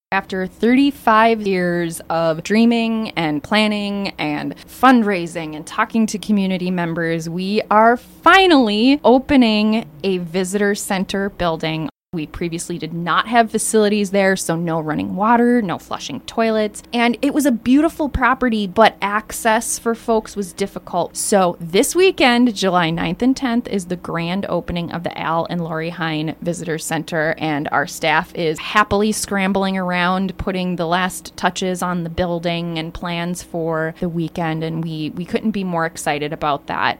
After 35 years of dreaming and planning and fundraising and talking to community members, we are finally opening a visitor center building. We previously did not have facilities there, so no running water, no flushing toilets. And it was a beautiful property, but access for folks was difficult. So this weekend, July 9th and 10th, is the grand opening of the Al and Lori Hine Visitor Center. And our staff is happily scrambling around, putting the last touches on the building and plans for the weekend. And we couldn't be more excited about that.